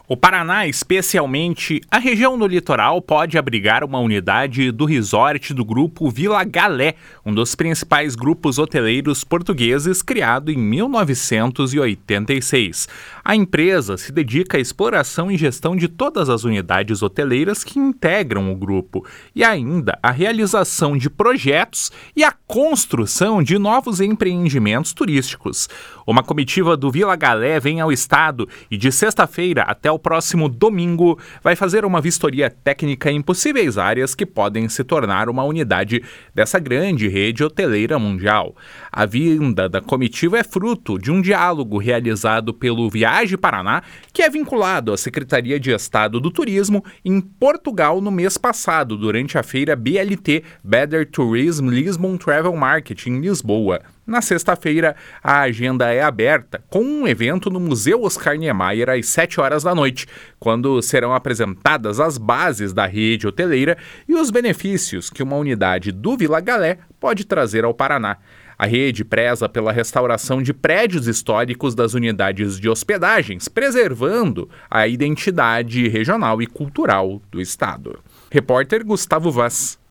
O Paraná, especialmente a região do litoral, pode abrigar uma unidade do resort do grupo Vila Galé, um dos principais grupos hoteleiros portugueses criado em 1986. A empresa se dedica à exploração e gestão de todas as unidades hoteleiras que integram o grupo e ainda à realização de projetos e à construção de novos empreendimentos turísticos. Uma comitiva do Vila Galé vem ao estado e de sexta-feira até o próximo domingo vai fazer uma vistoria técnica em possíveis áreas que podem se tornar uma unidade dessa grande rede hoteleira mundial. A vinda da comitiva é fruto de um diálogo realizado pelo Viage Paraná, que é vinculado à Secretaria de Estado do Turismo em Portugal no mês passado, durante a feira BLT, Better Tourism Lisbon Travel Market, em Lisboa. Na sexta-feira, a agenda é aberta, com um evento no Museu Oscar Niemeyer às 7 horas da noite, quando serão apresentadas as bases da rede hoteleira e os benefícios que uma unidade do Vila Galé pode trazer ao Paraná. A rede preza pela restauração de prédios históricos das unidades de hospedagens, preservando a identidade regional e cultural do estado. Repórter Gustavo Vaz.